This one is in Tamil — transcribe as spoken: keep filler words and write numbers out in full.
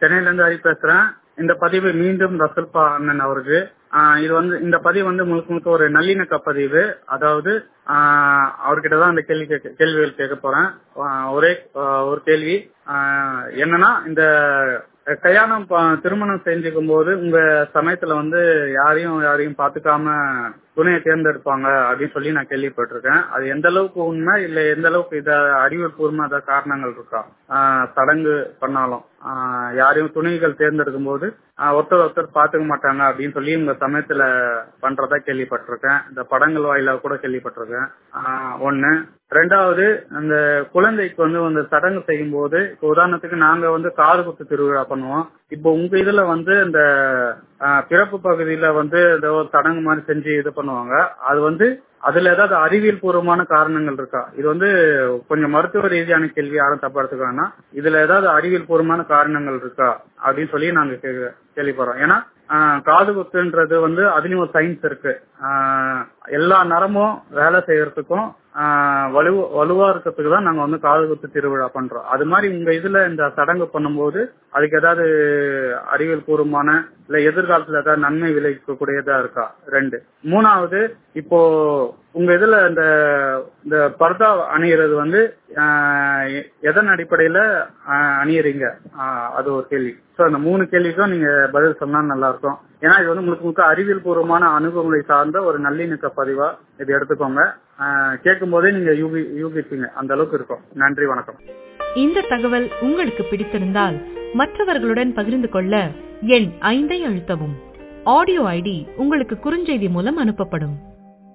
சென்னையில இருந்து ஹரி பேசுறேன். இந்த பதிவு மீண்டும் ரசல்பா அண்ணன் அவருக்கு. ஆஹ் இது வந்து இந்த பதிவு வந்து முழுக்க முழுக்க ஒரு நல்லிணக்க பதிவு. அதாவது ஆஹ் அவர்கிட்ட தான் இந்த கேள்வி கேட்க கேள்விகள் கேட்க போறேன். ஆஹ் ஒரே ஆஹ் ஒரு கேள்வி ஆஹ் என்னன்னா, இந்த கல்யாணம் ப- திருமணம் செஞ்சுக்கும் போது உங்க சமயத்துல வந்து யாரையும் யாரையும் பாத்துக்காம துணையை தேர்ந்தெடுப்பாங்க அப்படின்னு சொல்லி நான் கேள்விப்பட்டிருக்கேன். அது எந்த அளவுக்கு உண்மை, இல்ல எந்த அளவுக்கு இத அறிவியல் பூர்வமா ஏதாவது காரணங்கள் இருக்கா? ஆஹ் சடங்கு பண்ணாலும் ஆஹ் யாரையும் துணைகள் தேர்ந்தெடுக்கும் போது ஆஹ் ஒருத்தர் ஒருத்தர் பாத்துக்க மாட்டாங்க அப்படின்னு சொல்லி உங்க சமயத்துல பண்றதா கேள்விப்பட்டிருக்கேன். இந்த படங்கள் வாயிலா கூட கேள்விப்பட்டிருக்கேன். ஆஹ் ஒண்ணு. ரெண்டாவது, அந்த குழந்தைக்கு வந்து அந்த சடங்கு செய்யும் போது, இப்போ உதாரணத்துக்கு நாங்க வந்து காது குத்து திருவிழா பண்ணுவோம். இப்போ உங்க இதுல வந்து இந்த ஆஹ் பிறப்பு பகுதியில வந்து ஏதோ ஒரு சடங்கு மாதிரி செஞ்சு இது பண்ணுவாங்க. அது வந்து அதுல ஏதாவது அறிவியல் பூர்வமான காரணங்கள் இருக்கா? இது வந்து கொஞ்சம் மருத்துவ ரீதியான கேள்வி, யாரும் தப்பா எடுத்துக்க வேணாம். இதுல ஏதாவது அறிவியல் பூர்வமான காரணங்கள் இருக்கா அப்படின்னு சொல்லி நாங்க கே- கேள்விப்படுறோம். ஏன்னா ஆஹ் காது குத்துன்றது வந்து அதுலயும் ஒரு சயின்ஸ் இருக்கு. ஆஹ் எல்லா நரமும் வேலை செய்யறதுக்கும் ஆஹ் வலு வலுவா இருக்கிறதுக்கு தான் நாங்க வந்து காது குத்து திருவிழா பண்றோம். அது மாதிரி உங்க இதுல இந்த சடங்கு பண்ணும்போது அதுக்கு ஏதாவது அறிவியல் பூர்வமான இல்ல எதிர்காலத்துல ஏதாவது நன்மை விளைவிக்கக்கூடியதா இருக்கா? ரெண்டு. மூணாவது, இப்போ உங்க இதுல இந்த இந்த பர்தா அணியறது வந்து ஆஹ் எ- எதன் அடிப்படையில ஆஹ் அணியறீங்க? ஆஹ் அது ஒரு கேள்வி. சோ அந்த மூணு கேள்விக்கும் நீங்க பதில் சொன்னா நல்லா இருக்கும். ஏன்னா இது வந்து முழுக்க முழுக்க அறிவியல் பூர்வமான அணுகுமுறை சார்ந்த ஒரு நல்லிணக்க பதிவா இது எடுத்துக்கோங்க. கேட்கும் போதே நீங்க யூகி யூகிப்பீங்க, அந்த அளவுக்கு இருக்கும். நன்றி, வணக்கம். இந்த தகவல் உங்களுக்கு பிடித்திருந்தால் மற்றவர்களுடன் பகிர்ந்து கொள்ள எண் ஐந்தை அழுத்தவும். ஆடியோ ஐடி உங்களுக்கு குறுஞ்செய்தி மூலம் அனுப்பப்படும்.